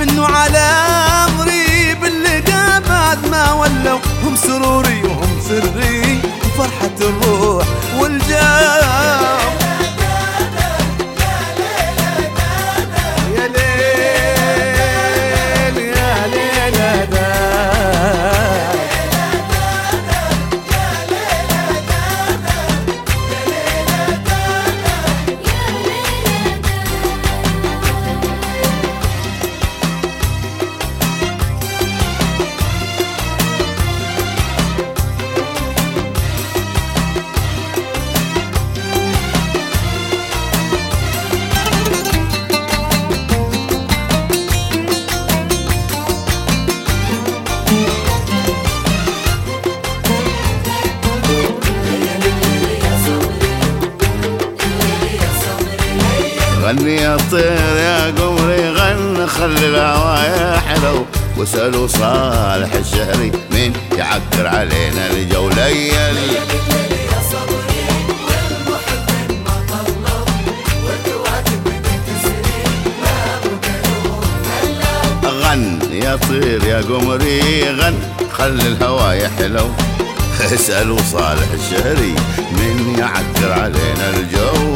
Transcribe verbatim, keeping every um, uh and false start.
حنوا على امري باللقا بعد ما ولوا، هم سروري وهم سري وفرحة الروح والجاه. يا ليل يا ليل غني يا طير يا قمري غن، خلي الهوايا حلو، واسألوا صالح الشهري مين يعكر علينا الجو. ليل غن يا طير يا قمري غن، خلي الهوايا حلو، اسألوا صالح الشهري مين يعكر علينا الجو.